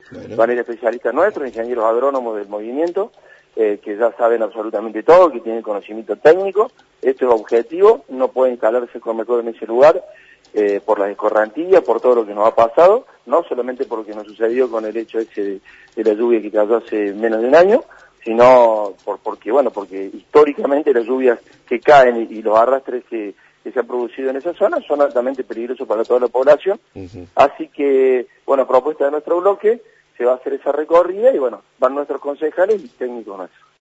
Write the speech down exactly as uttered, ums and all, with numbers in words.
Bueno. Van a ir especialistas nuestros, ingenieros agrónomos del movimiento, eh, que ya saben absolutamente todo, que tienen conocimiento técnico. Esto es objetivo, no puede instalarse Colmecol en ese lugar eh, por las escorrentías, por todo lo que nos ha pasado, no solamente por lo que nos sucedió con el hecho ese de, de la lluvia que cayó hace menos de un año, sino por porque bueno porque históricamente las lluvias que caen y, y los arrastres que, que se han producido en esa zona son altamente peligrosos para toda la población. Uh-huh. Así que, bueno, a propuesta de nuestro bloque, se va a hacer esa recorrida y bueno, van nuestros concejales y técnicos nuestros.